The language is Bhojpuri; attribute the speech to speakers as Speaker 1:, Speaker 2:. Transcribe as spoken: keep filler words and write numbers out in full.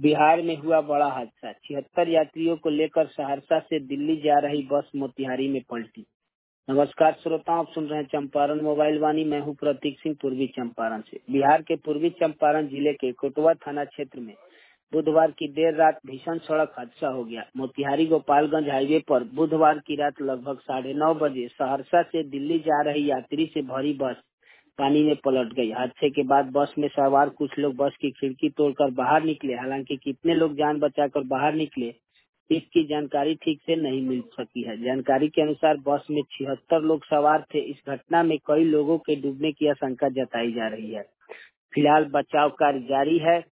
Speaker 1: बिहार में हुआ बड़ा हादसा। छिहत्तर यात्रियों को लेकर सहरसा से दिल्ली जा रही बस मोतिहारी में पलटी। नमस्कार श्रोताओं, आप सुन रहे हैं चंपारण मोबाइल वाणी। मैं हूं प्रतीक सिंह, पूर्वी चंपारण से। बिहार के पूर्वी चंपारण जिले के कोटवा थाना क्षेत्र में बुधवार की देर रात भीषण सड़क हादसा हो गया। मोतिहारी गोपालगंज हाईवे पर बुधवार की रात लगभग साढ़े नौ बजे सहरसा से दिल्ली जा रही यात्री से भरी बस पानी में पलट गई। हादसे के बाद बस में सवार कुछ लोग बस की खिड़की तोड़कर बाहर निकले। हालांकि कितने लोग जान बचाकर बाहर निकले इसकी जानकारी ठीक से नहीं मिल सकी है। जानकारी के अनुसार बस में छिहत्तर लोग सवार थे। इस घटना में कई लोगों के डूबने की आशंका जताई जा रही है। फिलहाल बचाव कार्य जारी है।